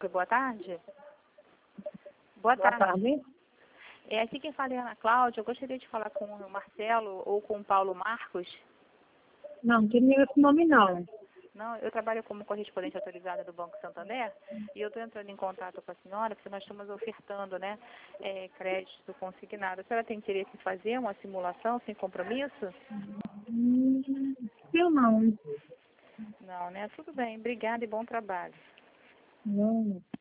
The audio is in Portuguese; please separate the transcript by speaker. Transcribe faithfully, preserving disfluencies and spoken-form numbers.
Speaker 1: Banco, boa tarde. Boa,
Speaker 2: Boa
Speaker 1: tarde.
Speaker 2: tarde.
Speaker 1: É, aqui quem fala é a Ana Cláudia. Eu gostaria de falar com o Marcelo ou com o Paulo Marcos.
Speaker 2: Não, tem esse nome não.
Speaker 1: Não, eu trabalho como correspondente autorizada do Banco Santander e eu estou entrando em contato com a senhora porque nós estamos ofertando, né, é, crédito consignado. A senhora tem interesse em fazer uma simulação sem compromisso?
Speaker 2: Hum, eu não.
Speaker 1: Não, né? Tudo bem. Obrigada e bom trabalho.
Speaker 2: Não.